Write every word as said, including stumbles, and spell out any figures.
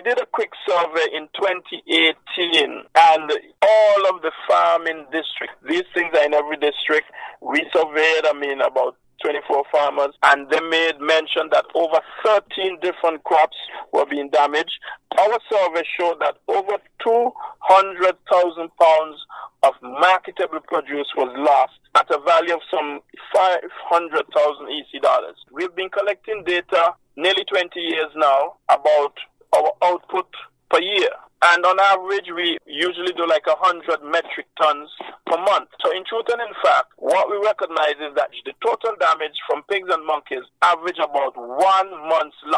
did a quick survey in twenty eighteen, and all of the farming districts, these things are in every district, we surveyed, I mean, about twenty-four farmers, and they made mention that over thirteen different crops were being damaged. Our survey showed that over two hundred thousand pounds of marketable produce was lost at a value of some five hundred thousand E C dollars. We've been collecting data nearly twenty years now about our output per year. And on average, we usually do like one hundred metric tons per month. So in truth and in fact, what we recognize is that the total damage from pigs and monkeys average about one month's loss.